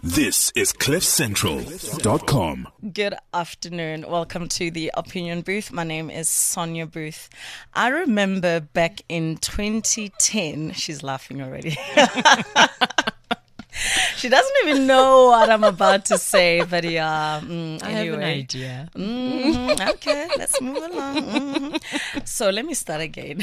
This is CliffCentral.com. Good afternoon. Welcome to the Opinion Booth. My name is Sonia Booth. I remember back in 2010, she's laughing already. She doesn't even know what I'm about to say, but yeah. Anyway. I have an idea. Okay, let's move along. So let me start again.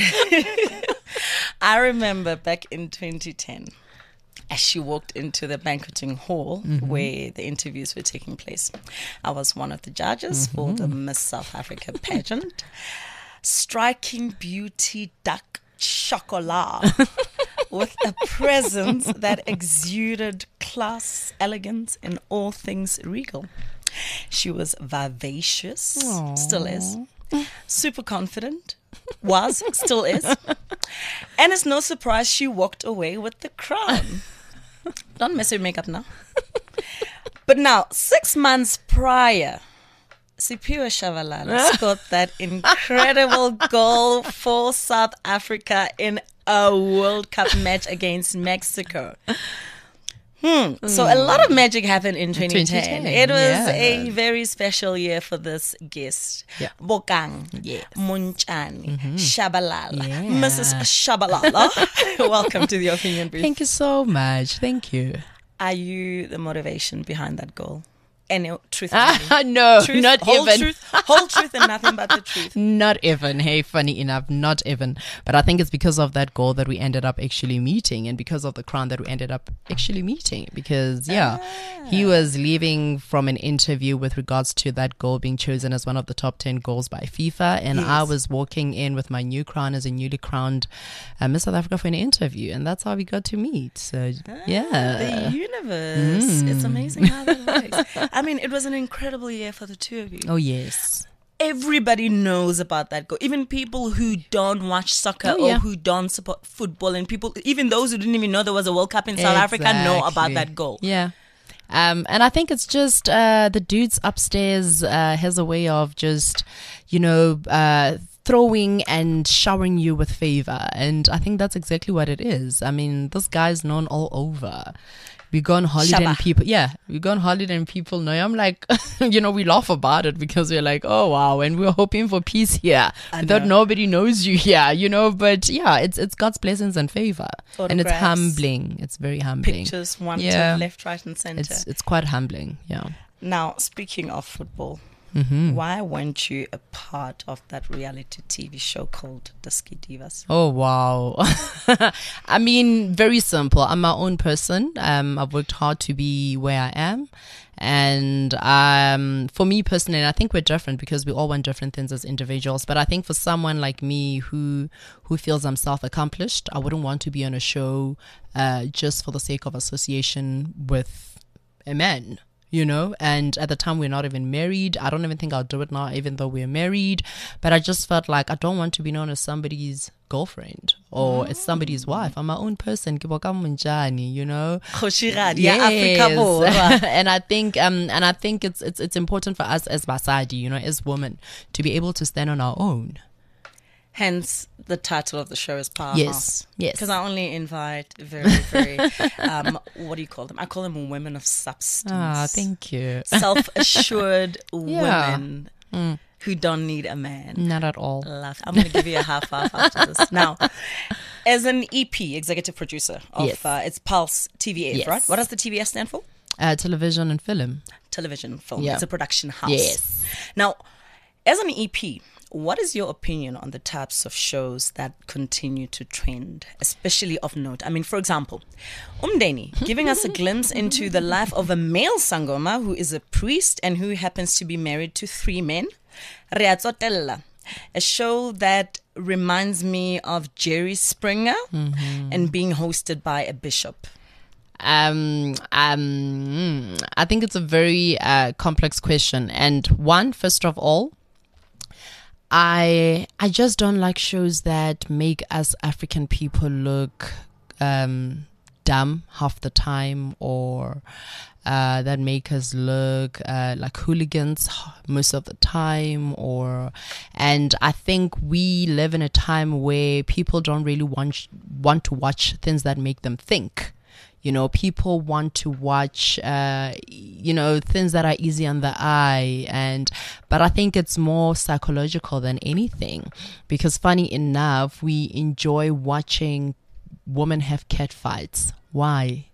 I remember back in 2010, as she walked into the banqueting hall where the interviews were taking place. I was one of the judges for the Miss South Africa pageant. Striking beauty duck chocolat with a presence that exuded class, elegance, and all things regal. She was vivacious, still is, super confident, still is. And it's no surprise she walked away with the crown. Don't mess with makeup now. But now, 6 months prior, Siphiwe Tshabalala scored that incredible goal for South Africa in a World Cup match against Mexico. So a lot of magic happened in 2010. It was a very special year for this guest. Bokang, Munchani, Tshabalala, Mrs. Tshabalala. Welcome to the Opinion Booth. Thank you so much. Thank you. Are you the motivation behind that goal? And truth, no, truth, not whole even. Whole truth and nothing but the truth. Not even. Hey, funny enough, not even. But I think it's because of that goal that we ended up actually meeting, and because of the crown that we ended up actually meeting. Because he was leaving from an interview with regards to that goal being chosen as one of the top 10 goals by FIFA, and I was walking in with my new crown as a newly crowned Miss South Africa for an interview, and that's how we got to meet. So the universe. It's amazing how that works. I mean, it was an incredible year for the two of you. Oh, yes. Everybody knows about that goal. Even people who don't watch soccer or who don't support football, and people, even those who didn't even know there was a World Cup in South Africa, know about that goal. Yeah. And I think it's just the dudes upstairs has a way of just, throwing and showering you with favor. And I think that's exactly what it is. I mean, this guy's known all over. We go on holiday and people know. I'm like, we laugh about it because we're like, oh wow, and we're hoping for peace here. That nobody knows you here, but it's God's blessings and favor. And it's humbling. It's very humbling. Pictures wanted left, right and center. It's quite humbling, yeah. Now, speaking of football, why weren't you a part of that reality TV show called Diski Divas? Oh, wow. I mean, very simple. I'm my own person. I've worked hard to be where I am. And for me personally, I think we're different because we all want different things as individuals. But I think for someone like me who feels I'm self-accomplished, I wouldn't want to be on a show just for the sake of association with a man. And at the time we're not even married. I don't even think I'll do it now, even though we're married. But I just felt like I don't want to be known as somebody's girlfriend or as somebody's wife. I'm my own person. Yes. And I think it's important for us as Basadi, as women, to be able to stand on our own. Hence, the title of the show is Powerhouse. Yes. Because I only invite very, very, what do you call them? I call them women of substance. Ah, thank you. Self-assured women who don't need a man. Not at all. I'm going to give you a half after this. Now, as an EP, executive producer of it's Pulse TVF, right? What does the TVF stand for? Television and film. Television and film. Yeah. It's a production house. Yes. Now, as an EP, what is your opinion on the types of shows that continue to trend, especially of note? I mean, for example, Umdeni, giving us a glimpse into the life of a male Sangoma who is a priest and who happens to be married to 3 men. Reatsotella, a show that reminds me of Jerry Springer and being hosted by a bishop. I think it's a very complex question. And first of all, I just don't like shows that make us African people look dumb half the time, or that make us look like hooligans most of the time, and I think we live in a time where people don't really want to watch things that make them think. People want to watch, things that are easy on the eye. But I think it's more psychological than anything, because funny enough, we enjoy watching women have cat fights. Why?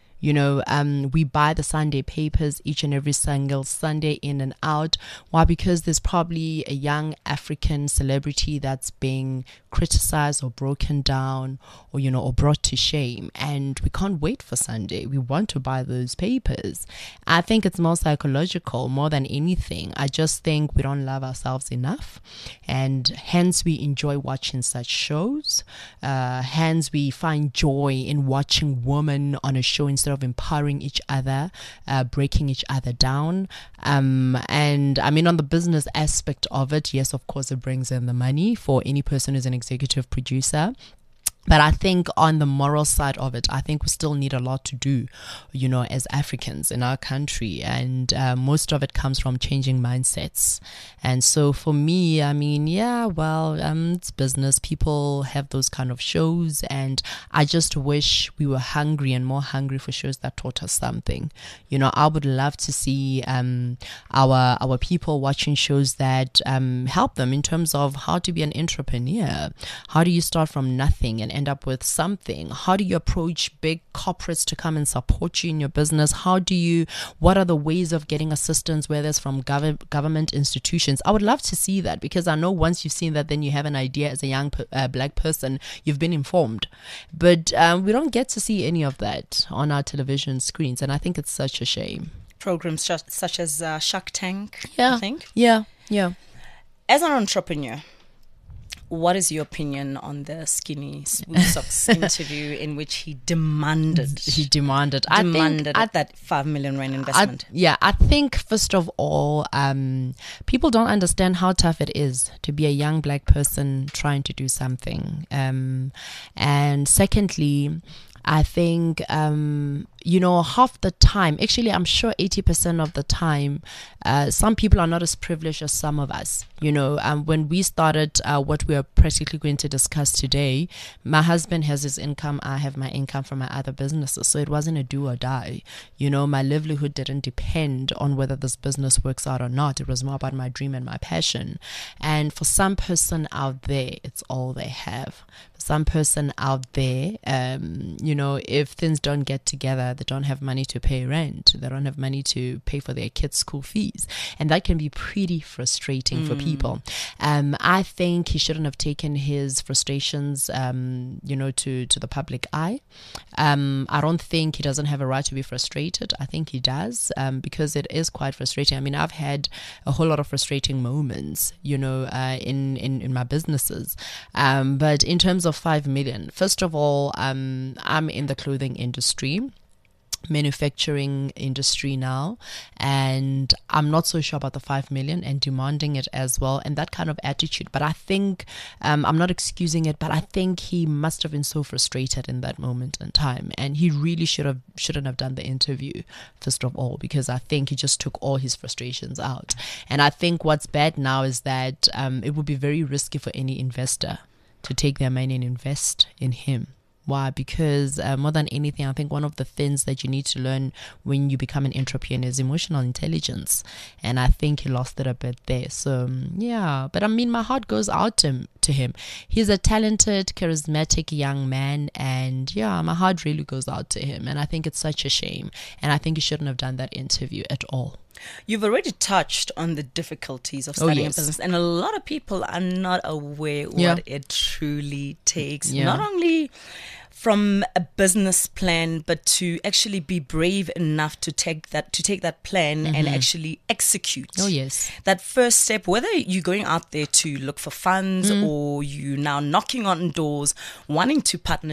We buy the Sunday papers each and every single Sunday in and out. Why? Because there's probably a young African celebrity that's being criticized or broken down or brought to shame. And we can't wait for Sunday. We want to buy those papers. I think it's more psychological more than anything. I just think we don't love ourselves enough. And hence we enjoy watching such shows. Hence we find joy in watching women on a show instead of empowering each other, breaking each other down. And I mean, on the business aspect of it, yes, of course, it brings in the money for any person who's an executive producer. But I think on the moral side of it, I think we still need a lot to do, as Africans in our country. And most of it comes from changing mindsets. And so for me, I mean, it's business. People have those kind of shows. And I just wish we were hungry and more hungry for shows that taught us something. I would love to see our people watching shows that help them in terms of how to be an entrepreneur. How do you start from nothing and end up with something? How do you approach big corporates to come and support you in your business? What are the ways of getting assistance, whether it's from government institutions? I would love to see that, because I know once you've seen that, then you have an idea as a young black person, you've been informed. But we don't get to see any of that on our television screens, and I think it's such a shame. Programs such as Shark Tank, yeah. I think. Yeah. As an entrepreneur, what is your opinion on the Skinny Smooth Socks interview in which he demanded that 5 million rand investment? I think first of all, people don't understand how tough it is to be a young black person trying to do something. And secondly, I think, half the time, actually, I'm sure 80% of the time, some people are not as privileged as some of us. When we started what we are practically going to discuss today, my husband has his income, I have my income from my other businesses. So it wasn't a do or die. My livelihood didn't depend on whether this business works out or not. It was more about my dream and my passion. And for some person out there, it's all they have. For some person out there, if things don't get together, they don't have money to pay rent, they don't have money to pay for their kids' school fees, and that can be pretty frustrating for people. I think he shouldn't have taken his frustrations to the public eye. I don't think he doesn't have a right to be frustrated. I think he does, because it is quite frustrating. I mean, I've had a whole lot of frustrating moments in my businesses, but in terms of 5 million, first of all, I'm in the clothing industry, manufacturing industry now, and I'm not so sure about the 5 million and demanding it as well, and that kind of attitude. But I think I'm not excusing it, but I think he must have been so frustrated in that moment in time, and he really shouldn't have done the interview, first of all, because I think he just took all his frustrations out. And I think what's bad now is that it would be very risky for any investor to take their money and invest in him. Why? Because more than anything, I think one of the things that you need to learn when you become an entrepreneur is emotional intelligence. And I think he lost it a bit there. So, but I mean, my heart goes out to him. He's a talented, charismatic young man. And my heart really goes out to him. And I think it's such a shame. And I think he shouldn't have done that interview at all. You've already touched on the difficulties of starting a business, and a lot of people are not aware what it truly takes. Not only from a business plan, but to actually be brave enough to take that plan and actually execute. Oh yes, that first step. Whether you're going out there to look for funds or you now knocking on doors, wanting to partner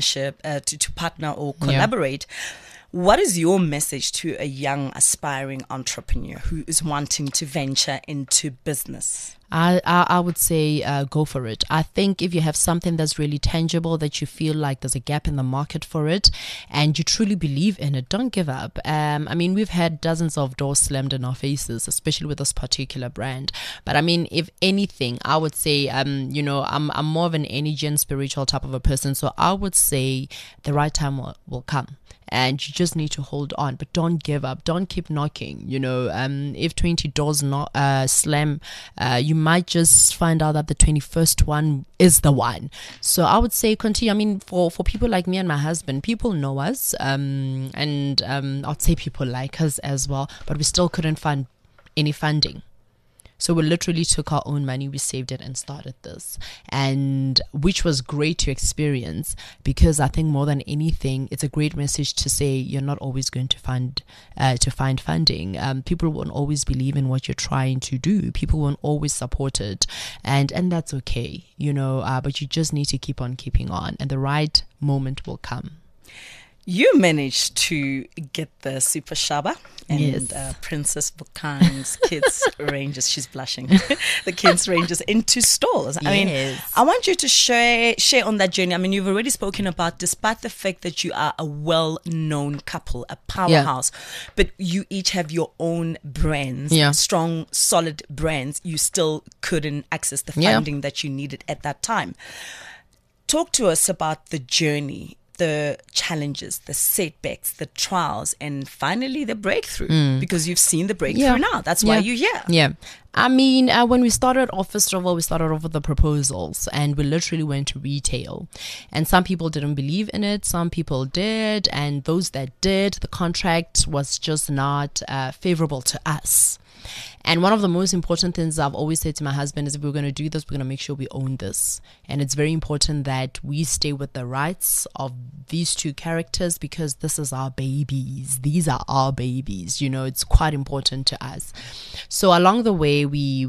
or collaborate. What is your message to a young aspiring entrepreneur who is wanting to venture into business? I would say go for it. I think if you have something that's really tangible, that you feel like there's a gap in the market for it, and you truly believe in it, don't give up. I mean, we've had dozens of doors slammed in our faces, especially with this particular brand. But I mean, if anything, I would say, I'm more of an energy and spiritual type of a person. So I would say the right time will come. And you just need to hold on, but don't give up. Don't keep knocking. If 20 doors not slam, you might just find out that the 21st one is the one. So I would say continue. I mean, for people like me and my husband, people know us, and I'd say people like us as well, but we still couldn't find any funding. So we literally took our own money, we saved it and started this, and which was great to experience, because I think more than anything, it's a great message to say you're not always going to find funding. People won't always believe in what you're trying to do. People won't always support it, and that's okay, but you just need to keep on keeping on, and the right moment will come. You managed to get the Super Shaba and Yes. Princess Bukang's kids ranges. She's blushing. The kids ranges into stores. I mean, Yes. I want you to share on that journey. I mean, you've already spoken about, despite the fact that you are a well-known couple, a powerhouse, but you each have your own brands, Yeah. strong, solid brands. You still couldn't access the Yeah. funding that you needed at that time. Talk to us about the journey, the challenges, the setbacks, the trials, and finally the breakthrough, because you've seen the breakthrough now. That's why you're here. Yeah. I mean, when we started off, first of all, we started off with the proposals, and we literally went to retail. And some people didn't believe in it. Some people did. And those that did, the contract was just not favorable to us. And one of the most important things I've always said to my husband is, if we're going to do this, we're going to make sure we own this. And it's very important that we stay with the rights of these two characters, because this is our babies. These are our babies. It's quite important to us. So along the way,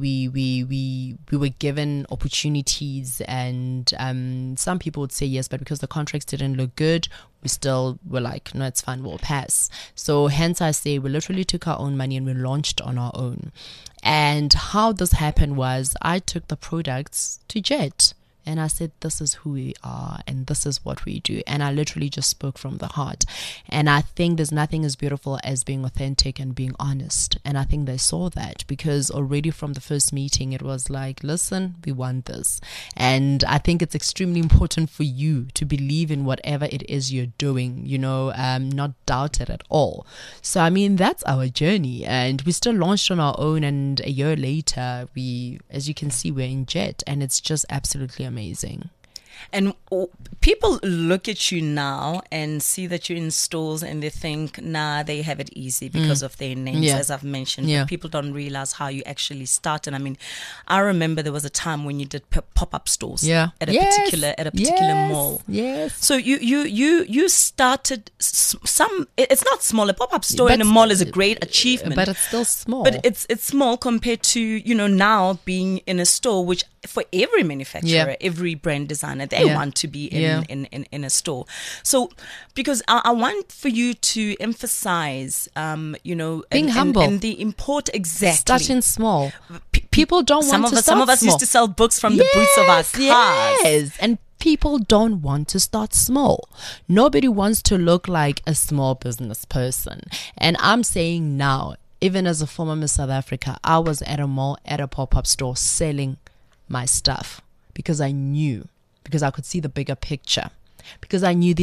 we were given opportunities, and some people would say yes, but because the contracts didn't look good, we still were like, no, it's fine, we'll pass. So hence I say we literally took our own money and we launched on our own. And how this happened was, I took the products to Jet. And I said, this is who we are and this is what we do. And I literally just spoke from the heart. And I think there's nothing as beautiful as being authentic and being honest. And I think they saw that, because already from the first meeting, it was like, listen, we want this. And I think it's extremely important for you to believe in whatever it is you're doing, not doubt it at all. So, I mean, that's our journey. And we still launched on our own. And a year later, as you can see, we're in Jet. And it's just absolutely amazing. And people look at you now and see that you're in stores and they think, nah, they have it easy because of their names, as I've mentioned. Yeah. But people don't realize how you actually started. I mean, I remember there was a time when you did pop-up stores at a particular mall. Yes. So you started some. It's not small. A pop-up store in a mall is a great achievement, but it's still small. But it's small compared to now being in a store, which for every manufacturer, every brand designer, they want to be in a store. So because I want for you to emphasize, being humble and the import exactly starting small. People don't want to start Some of us small. used to sell books from the boots of our cars. Yes, and people don't want to start small. Nobody wants to look like a small business person. And I'm saying now, even as a former Miss South Africa, I was at a mall, at a pop-up store, selling my stuff because I could see the bigger picture, because I knew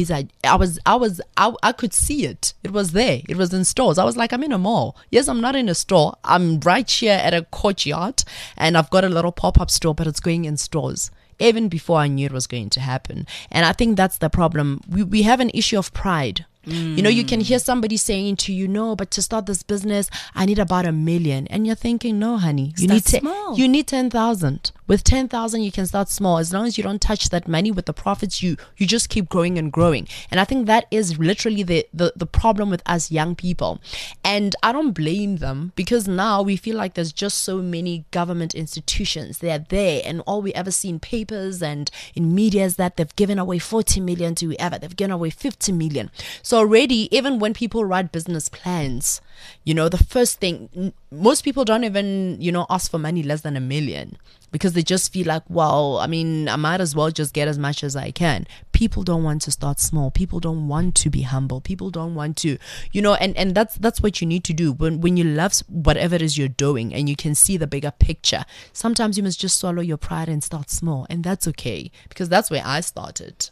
I could see it. It was there. It was in stores. I was like, I'm in a mall. Yes, I'm not in a store. I'm right here at a courtyard and I've got a little pop-up store, but it's going in stores. Even before I knew it was going to happen. And I think that's the problem. We have an issue of pride. You can hear somebody saying to you, no, but to start this business, I need about 1 million. And you're thinking, no, honey, you need 10,000. With 10,000, you can start small. As long as you don't touch that money with the profits, you just keep growing and growing. And I think that is literally the problem with us young people. And I don't blame them, because now we feel like there's just so many government institutions. They're there, and all we ever see in papers and in media is that they've given away 40 million to whoever. They've given away 50 million. So already, even when people write business plans, the first thing, most people don't even, ask for money less than $1 million because they just feel like, well, I mean, I might as well just get as much as I can. People don't want to start small. People don't want to be humble. People don't want to, and that's what you need to do. When you love whatever it is you're doing and you can see the bigger picture, sometimes you must just swallow your pride and start small. And that's okay, because that's where I started.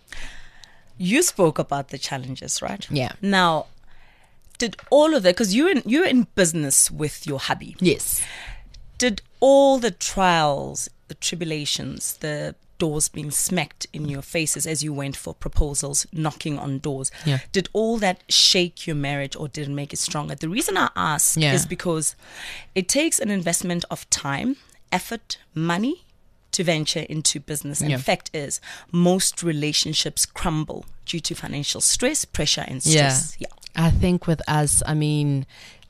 You spoke about the challenges, right? Yeah. Now, did all of that, because you're in business with your hubby. Yes. Did all the trials, the tribulations, the doors being smacked in your faces as you went for proposals, knocking on doors, did all that shake your marriage or did it make it stronger? The reason I ask is because it takes an investment of time, effort, money to venture into business. And the fact is, most relationships crumble due to financial stress, pressure, and stress. Yeah. I think with us, I mean,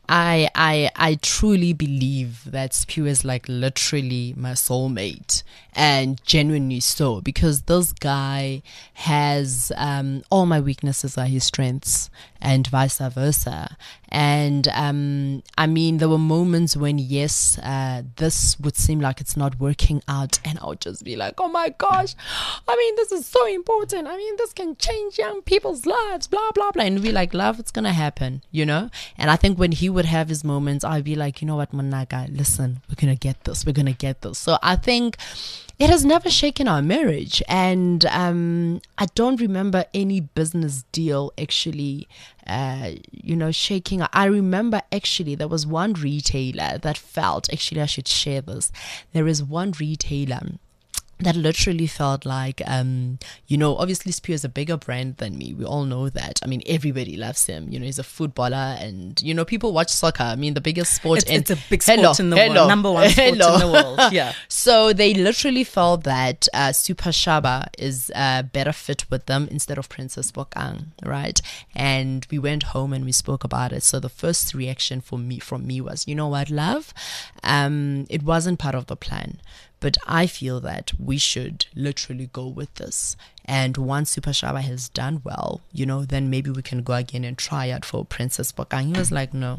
I truly believe that Siphiwe is like literally my soulmate, and genuinely so, because this guy has all my weaknesses are his strengths and vice versa. And I mean, there were moments when this would seem like it's not working out, and I would just be like, oh my gosh, I mean, this is so important. I mean, this can change young people's lives, blah blah blah. And we're like, love, it's gonna happen, And I think when he would have his moments, I'd be like, you know what, Managa, listen, we're gonna get this. So I think it has never shaken our marriage, and I don't remember any business deal actually shaking. I remember actually there was one retailer that felt, actually I should share this. There is one retailer that literally felt like, obviously Siphiwe is a bigger brand than me. We all know that. I mean, everybody loves him. He's a footballer, and, people watch soccer. I mean, the biggest sport. It's a big sport in the world. Number one sport in the world. Yeah. So they literally felt that Super Shaba is better fit with them instead of Princess Bokang, right? And we went home and we spoke about it. So the first reaction from me was, you know what, love? It wasn't part of the plan. But I feel that we should literally go with this. And once Super Shaba has done well, then maybe we can go again and try out for Princess Bokang. He was like, no.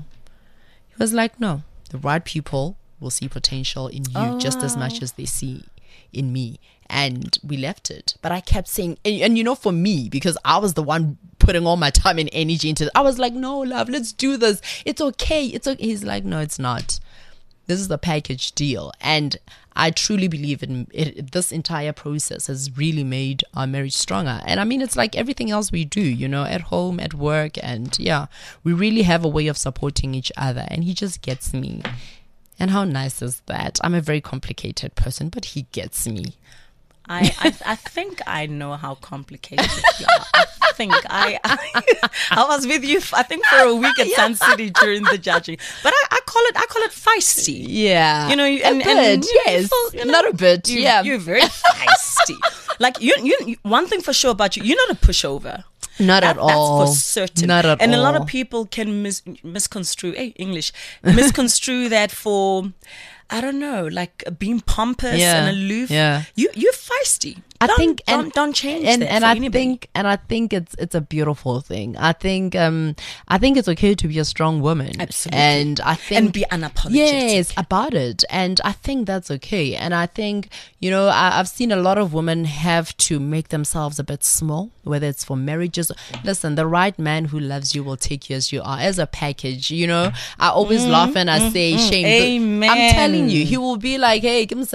The right people will see potential in you just as much as they see in me. And we left it. But I kept saying, and for me, because I was the one putting all my time and energy into it, I was like, no, love, let's do this. It's okay. He's like, no, it's not. This is the package deal. And I truly believe in it. This entire process has really made our marriage stronger. And I mean, it's like everything else we do, at home, at work. And we really have a way of supporting each other. And he just gets me. And how nice is that? I'm a very complicated person, but he gets me. I think I know how complicated you are. I think I was with you, I think, for a week at Sun City during the judging. But I call it feisty. Yeah. And yes. Not a bit. You're very feisty. Like you one thing for sure about you, you're not a pushover. Not at all. That's for certain. Not at all. And a lot of people can misconstrue misconstrue that for, I don't know, like being pompous and aloof. Yeah. You're feisty. Don't change that. And I think it's a beautiful thing. I think it's okay to be a strong woman. Absolutely. And be unapologetic. Yes, about it. And I think that's okay. And I think, I've seen a lot of women have to make themselves a bit small, whether it's for marriages. Listen, the right man who loves you will take you as you are, as a package. I always laugh and I say, shame. Amen. I'm telling you, he will be like, hey, and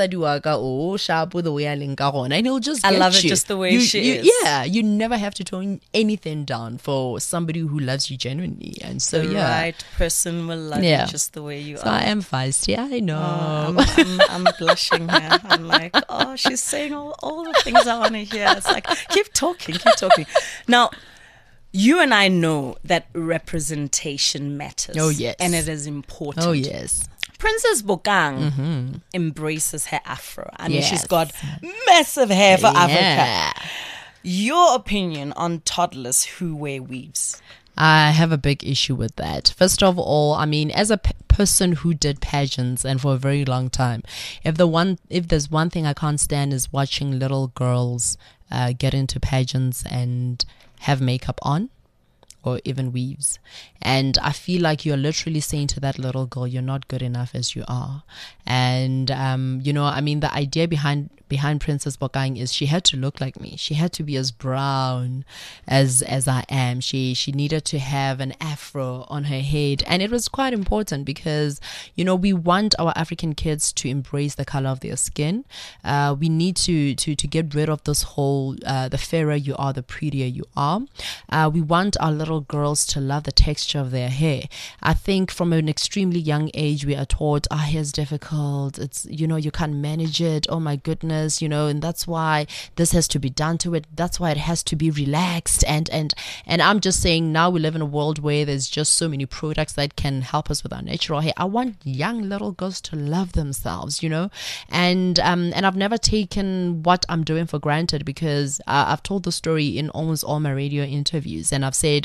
he'll just I love you. it just the way she is. Yeah, you never have to tone anything down for somebody who loves you genuinely. And so, the right person will love you just the way you are. I am feisty, I know. I'm blushing here. I'm like, oh, she's saying all the things I want to hear. It's like, keep talking. Now, you and I know that representation matters. Oh, yes. And it is important. Oh, yes. Princess Bokang embraces her afro. I mean, she's got massive hair for Africa. Your opinion on toddlers who wear weaves? I have a big issue with that. First of all, I mean, as a person who did pageants and for a very long time, if there's one thing I can't stand is watching little girls get into pageants and have makeup on, or even weaves. And I feel like you're literally saying to that little girl, you're not good enough as you are. And, you know, I mean, the idea behind Princess Bokang is she had to look like me. She had to be as brown as I am. She needed to have an afro on her head. And it was quite important because, you know, we want our African kids to embrace the color of their skin. We need to get rid of this whole, the fairer you are, the prettier you are. We want our little girls to love the texture of their hair. I think from an extremely young age, we are taught, our hair is difficult. It's, you know, you can't manage it. Oh my goodness, you know, and that's why this has to be done to it. That's why it has to be relaxed. And I'm just saying, now we live in a world where there's just so many products that can help us with our natural hair. I want young little girls to love themselves, you know, and I've never taken what I'm doing for granted, because I've told the story in almost all my radio interviews, and I've said,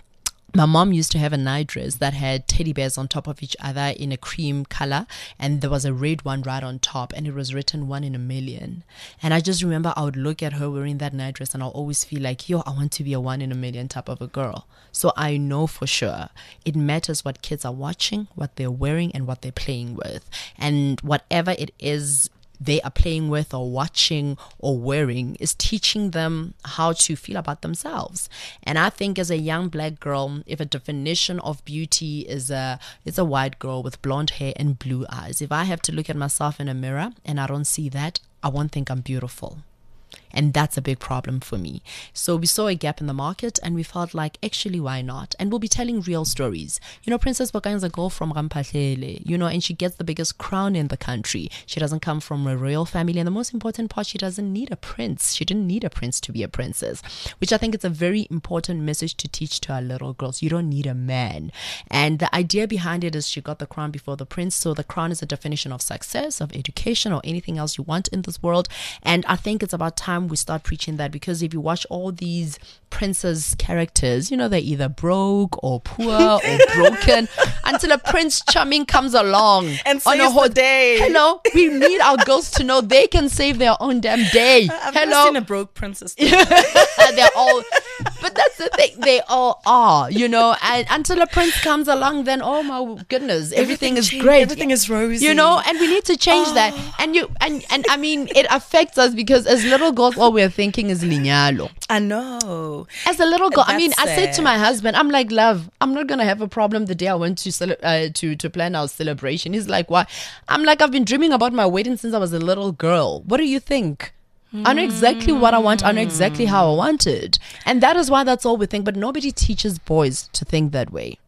my mom used to have a night dress that had teddy bears on top of each other in a cream color, and there was a red one right on top, and it was written 1 in a million. And I just remember I would look at her wearing that night dress, and I'll always feel like, yo, I want to be a 1 in a million type of a girl. So I know for sure it matters what kids are watching, what they're wearing, and what they're playing with. And whatever it is they are playing with or watching or wearing is teaching them how to feel about themselves. And I think as a young black girl, if a definition of beauty is a white girl with blonde hair and blue eyes, if I have to look at myself in a mirror and I don't see that, I won't think I'm beautiful. And that's a big problem for me. So we saw a gap in the market, and we felt like, actually, why not? And we'll be telling real stories. You know, Princess Bokang is a girl from Ramphahlele, you know, and she gets the biggest crown in the country. She doesn't come from a royal family. And the most important part, she doesn't need a prince. She didn't need a prince to be a princess, which I think is a very important message to teach to our little girls. You don't need a man. And the idea behind it is she got the crown before the prince. So the crown is a definition of success, of education, or anything else you want in this world. And I think it's about time we start preaching that, because if you watch all these princess characters, you know, they're either broke or poor or broken until a Prince Charming comes along and saves the day. Hello, we need our girls to know they can save their own damn day. I've never seen a broke princess. They're all, but that's the thing, they all are, you know, and until a prince comes along, then oh my goodness, everything is great, everything is rosy, you know, and we need to change that. And I mean, it affects us because as little girls, all we're thinking is linyalo. I know. As a little girl, I mean, That's I said to my husband, I'm like, love, I'm not gonna have a problem the day I went to plan our celebration. He's like, why? I'm like, I've been dreaming about my wedding since I was a little girl. What do you think? I know exactly what I want. I know exactly how I want it. And that is why that's all we think. But nobody teaches boys to think that way.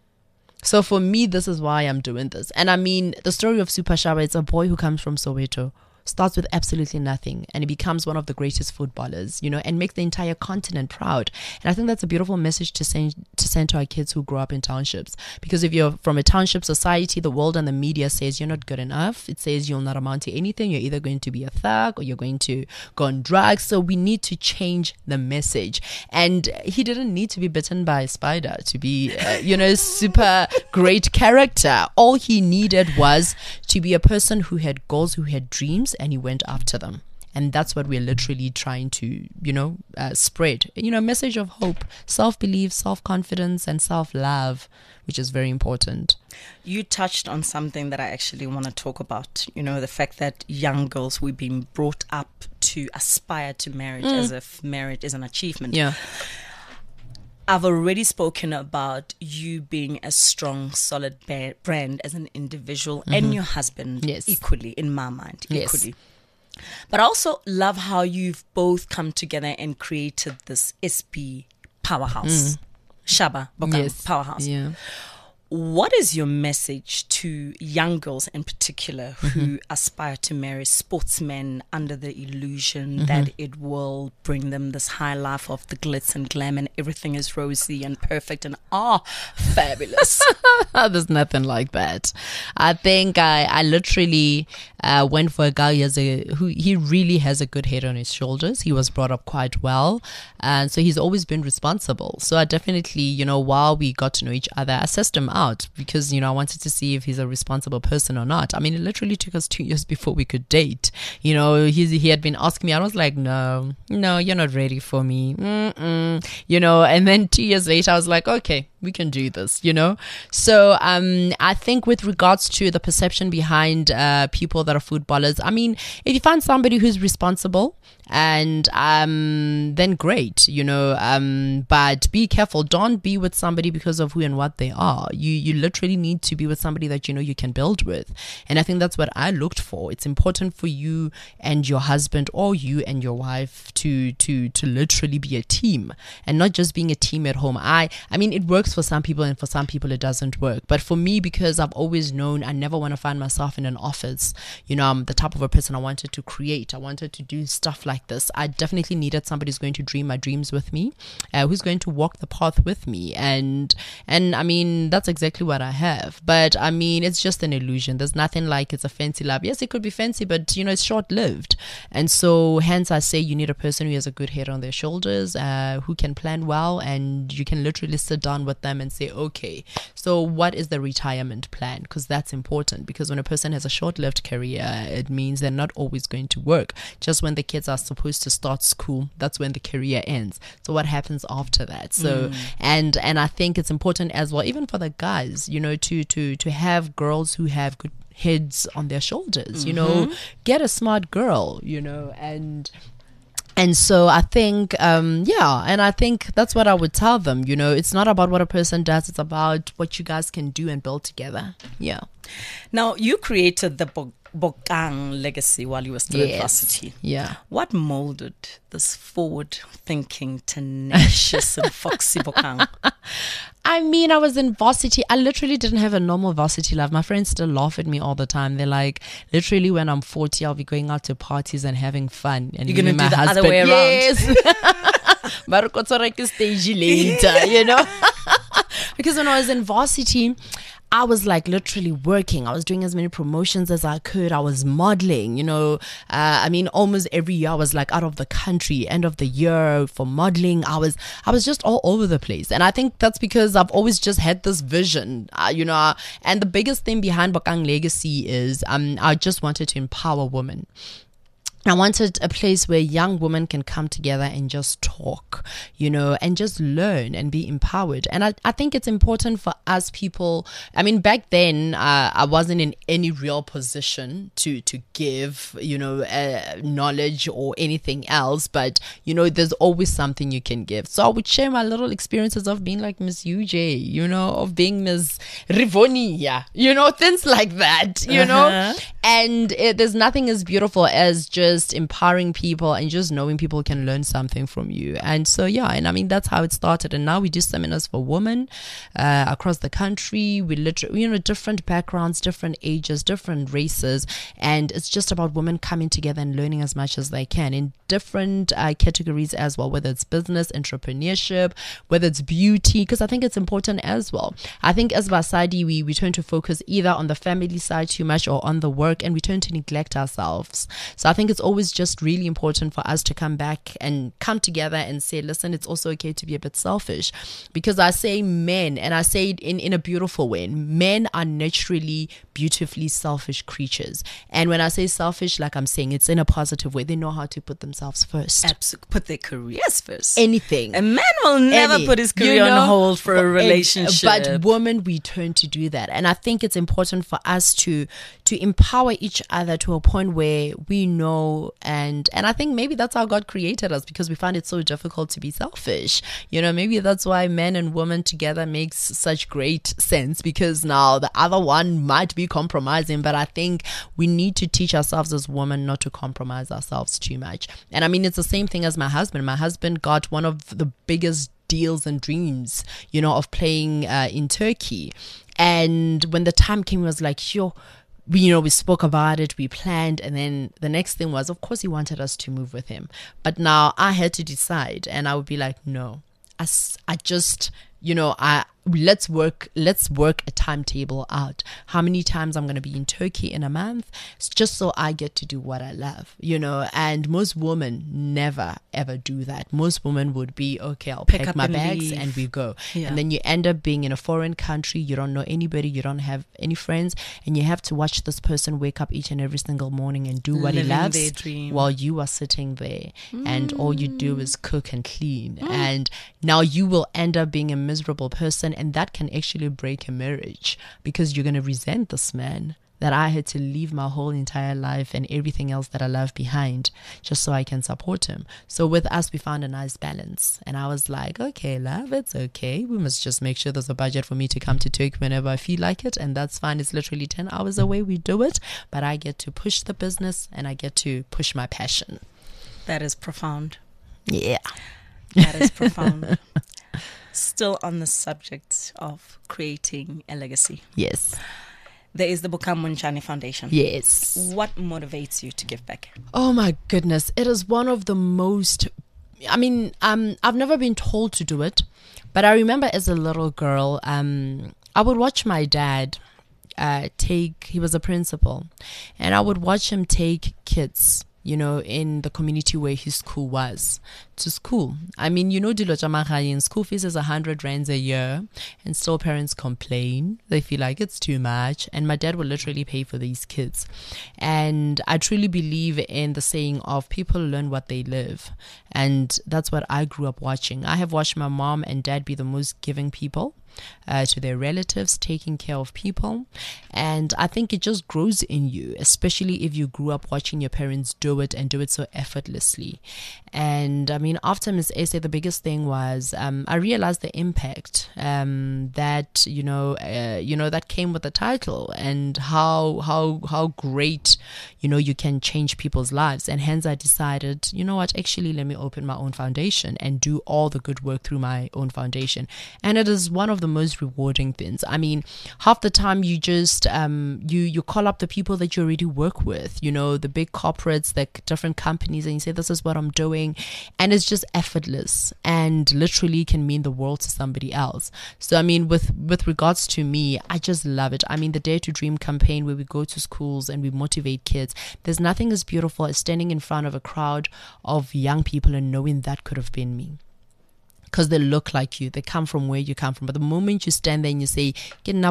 So for me, this is why I'm doing this. And I mean, the story of Super Shaba, it's a boy who comes from Soweto, starts with absolutely nothing, and he becomes one of the greatest footballers, you know, and makes the entire continent proud. And I think that's a beautiful message to send to our kids who grow up in townships, because if you're from a township society, the world and the media says you're not good enough. It says you'll not amount to anything. You're either going to be a thug or you're going to go on drugs. So we need to change the message. And he didn't need to be bitten by a spider to be you know, super great character. All he needed was to be a person who had goals, who had dreams, and he went after them. And that's what we're literally trying to, you know, spread, you know, a message of hope, self-belief, self-confidence, and self-love, which is very important. You touched on something that I actually want to talk about, you know, the fact that young girls, we've been brought up to aspire to marriage as if marriage is an achievement. Yeah. I've already spoken about you being a strong, solid brand as an individual, and your husband equally, in my mind, equally. But I also love how you've both come together and created this SP powerhouse, Shaba Bokang powerhouse. Yeah. What is your message to young girls in particular who aspire to marry sportsmen under the illusion that it will bring them this high life of the glitz and glam and everything is rosy and perfect and fabulous? There's nothing like that. I think I literally went for a guy who he really has a good head on his shoulders. He was brought up quite well, and so he's always been responsible. So I definitely, you know, while we got to know each other, I assessed him out. out because, I wanted to see if he's a responsible person or not. I mean, it literally took us 2 years before we could date. He had been asking me. I was like, no, you're not ready for me. And then 2 years later, I was like, okay, we can do this, So I think with regards to the perception behind people that are footballers, I mean, if you find somebody who's responsible, and then great, but be careful. Don't be with somebody because of who and what they are. You literally need to be with somebody that you can build with. And I think that's what I looked for. It's important for you and your husband, or you and your wife, to literally be a team, and not just being a team at home. I mean, it works for some people, and for some people it doesn't work. But for me, because I've always known I never want to find myself in an office, I'm the type of a person I wanted to create. I wanted to do stuff like this. I definitely needed somebody who's going to dream my dreams with me, who's going to walk the path with me. And I mean, that's exactly what I have. But I mean, it's just an illusion. There's nothing like it's a fancy love. Yes, it could be fancy, but it's short-lived. And so hence I say you need a person who has a good head on their shoulders, who can plan well, and you can literally sit down with them and say, okay, so what is the retirement plan? Because that's important, because when a person has a short-lived career, it means they're not always going to work. Just when the kids are supposed to start school, that's when the career ends. So what happens after that? So and I think it's important as well, even for the guys, to have girls who have good heads on their shoulders, get a smart girl, and so I think, and I think that's what I would tell them. It's not about what a person does. It's about what you guys can do and build together. Yeah. Now, you created the Bokang legacy while you were still at varsity. Yeah. What molded this forward-thinking, tenacious and foxy Bokang? I mean, I was in varsity. I literally didn't have a normal varsity life. My friends still laugh at me all the time. They're like, literally, when I'm 40, I'll be going out to parties and having fun. And you're going to do my the husband, other way around. Yes. But stage later, Because when I was in varsity, I was like literally working. I was doing as many promotions as I could. I was modeling, I mean, almost every year I was like out of the country, end of the year for modeling. I was just all over the place. And I think that's because I've always just had this vision, and the biggest thing behind Bokang Legacy is I just wanted to empower women. I wanted a place where young women can come together and just talk, and just learn and be empowered. And I think it's important for us people. I mean, back then, I wasn't in any real position to give, knowledge or anything else. But, there's always something you can give. So I would share my little experiences of being like Miss UJ, of being Miss Rivonia, things like that, And there's nothing as beautiful as just empowering people and just knowing people can learn something from you. And so, and I mean, that's how it started. And now we do seminars for women across the country. We literally, different backgrounds, different ages, different races. And it's just about women coming together and learning as much as they can in different categories as well, whether it's business, entrepreneurship, whether it's beauty, because I think it's important as well. I think as Vasadi, we tend to focus either on the family side too much or on the work, and we tend to neglect ourselves. So I think it's always just really important for us to come back and come together and say, listen, it's also okay to be a bit selfish. Because I say men, and I say it in a beautiful way, men are naturally beautifully selfish creatures. And when I say selfish, like I'm saying, it's in a positive way. They know how to put themselves first. Absolutely. Put their careers first. Anything. A man will never put his career on hold for a relationship. But women, we turn to do that. And I think it's important for us to empower each other to a point where we know, and I think maybe that's how God created us, because we find it so difficult to be selfish. Maybe that's why men and women together makes such great sense, because now the other one might be compromising, but I think we need to teach ourselves as women not to compromise ourselves too much. And I mean, it's the same thing as my husband. My husband got one of the biggest deals and dreams, of playing in Turkey. And when the time came, he was like, sure. We spoke about it, we planned, and then the next thing was, of course, he wanted us to move with him. But now I had to decide, and I would be like, no, I just, let's work a timetable out. How many times I'm going to be in Turkey in a month, just so I get to do what I love, and most women never ever do that. Most women would be, okay, I'll pack my bags and we go. And then you end up being in a foreign country, you don't know anybody, you don't have any friends, and you have to watch this person wake up each and every single morning and do what he loves while you are sitting there and all you do is cook and clean. And now you will end up being a miserable person, and that can actually break a marriage, because you're going to resent this man that I had to leave my whole entire life and everything else that I love behind just so I can support him. So with us, we found a nice balance. And I was like, okay, love, it's okay. We must just make sure there's a budget for me to come to Turkey whenever I feel like it. And that's fine. It's literally 10 hours away. We do it. But I get to push the business and I get to push my passion. That is profound. Yeah. That is profound. Still on the subject of creating a legacy. Yes. There is the Bukam Munchani Foundation. Yes. What motivates you to give back? Oh my goodness. It is one of the most, I've never been told to do it, but I remember as a little girl, I would watch my dad he was a principal, and I would watch him take kids, in the community where his school was, to school. Dilo Jamagayan, school fees is 100 rands a year, and still parents complain. They feel like it's too much, and my dad will literally pay for these kids. And I truly believe in the saying of people learn what they live, and that's what I grew up watching. I have watched my mom and dad be the most giving people to their relatives, taking care of people, and I think it just grows in you, especially if you grew up watching your parents do it and do it so effortlessly. And after Miss A said, the biggest thing was I realized the impact that that came with the title, and how great you can change people's lives. And hence I decided, actually let me open my own foundation and do all the good work through my own foundation. And it is one of the most rewarding things. Half the time you just you call up the people that you already work with, the big corporates, the different companies, and you say, this is what I'm doing, and it's just effortless and literally can mean the world to somebody else. So with regards to me, I just love it. The Dare to Dream campaign, where we go to schools and we motivate kids, there's nothing as beautiful as standing in front of a crowd of young people and knowing that could have been me. Because they look like you, they come from where you come from. But the moment you stand there and you say, and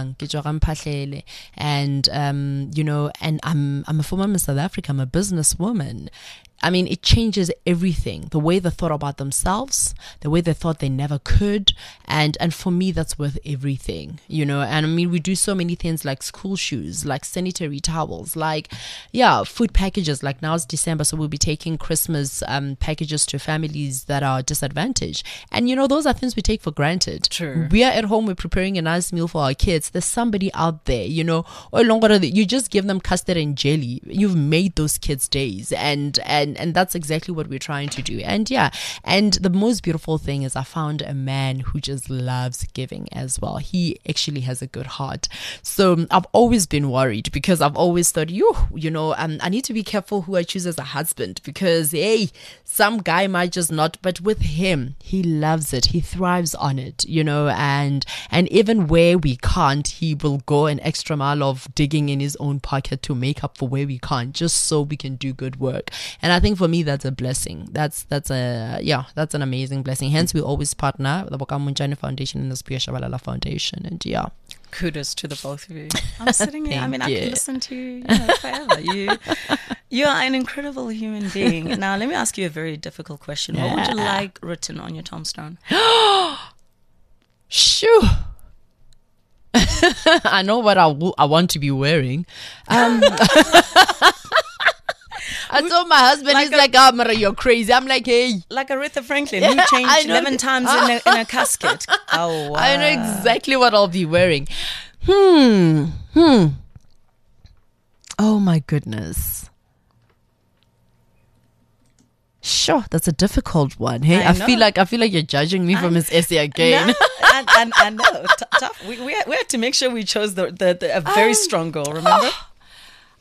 and I'm a former Miss South Africa, I'm a businesswoman. It changes everything. The way they thought about themselves, the way they thought they never could. And for me, that's worth everything, And we do so many things like school shoes, like sanitary towels, like, food packages. Like now it's December, so we'll be taking Christmas packages to families that are disadvantaged. And, those are things we take for granted. True. We are at home, we're preparing a nice meal for our kids. There's somebody out there, or longer, you just give them custard and jelly. You've made those kids' days. And that's exactly what we're trying to do. And the most beautiful thing is I found a man who just loves giving as well. He actually has a good heart. So I've always been worried, because I've always thought, I need to be careful who I choose as a husband, because some guy might just not. But with him, he loves it. He thrives on it, and even where we can't, he will go an extra mile of digging in his own pocket to make up for where we can't, just so we can do good work. And I think for me, that's a blessing. That's an amazing blessing. Hence, we always partner with the Bukam Munchani Foundation and the Spiya Shabalala Foundation. And kudos to the both of you. I'm sitting here. I can listen to you forever. You are an incredible human being. Now, let me ask you a very difficult question. What would you like written on your tombstone? Shoo. I know what I want to be wearing. I told my husband, he's like, Mara, you're crazy. I'm like, hey. Like Aretha Franklin, who changed 11 times in a casket. Oh, wow. I know exactly what I'll be wearing. Oh, my goodness. Sure, that's a difficult one. Hey, I feel like you're judging me from his essay again. No, I know. Tough. We had to make sure we chose a very strong girl, remember?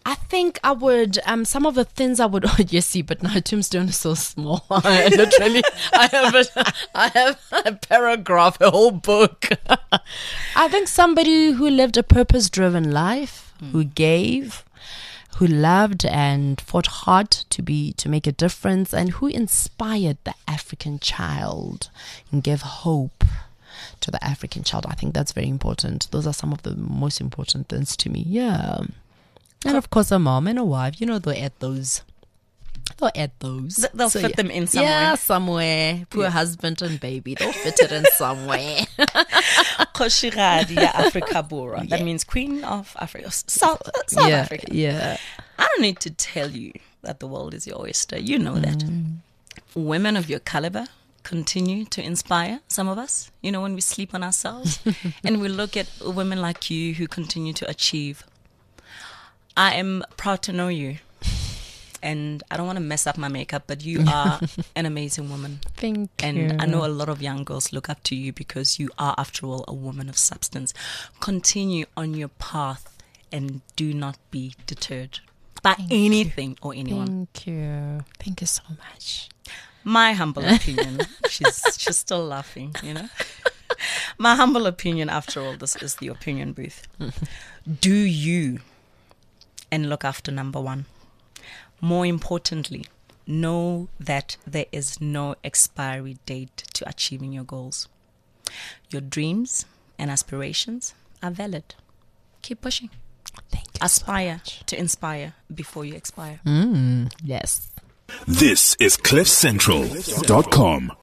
I think I would, some of the things I would, oh, yes, see, but my tombstone is so small. I literally, I have a paragraph, a whole book. I think somebody who lived a purpose-driven life, who gave, who loved and fought hard to make a difference, and who inspired the African child and gave hope to the African child. I think that's very important. Those are some of the most important things to me. Yeah. And of course a mom and a wife, they'll add those. They'll fit them in somewhere. Yeah, somewhere. Poor husband and baby, they'll fit it in somewhere. Kgoshigadi ya Afrika Borwa. That means Queen of Africa. South Africa. Yeah. I don't need to tell you that the world is your oyster. You know that. Women of your caliber continue to inspire some of us, when we sleep on ourselves. And we look at women like you who continue to achieve. I am proud to know you. And I don't want to mess up my makeup, but you are an amazing woman. Thank you. And I know a lot of young girls look up to you because you are, after all, a woman of substance. Continue on your path and do not be deterred by anything or anyone. Thank you. Thank you so much. My humble opinion, she's still laughing, My humble opinion, after all, this is the opinion booth. Do you and look after number one. More importantly, know that there is no expiry date to achieving your goals. Your dreams and aspirations are valid. Keep pushing. Thank you. Aspire to inspire before you expire. Yes. This is CliffCentral.com.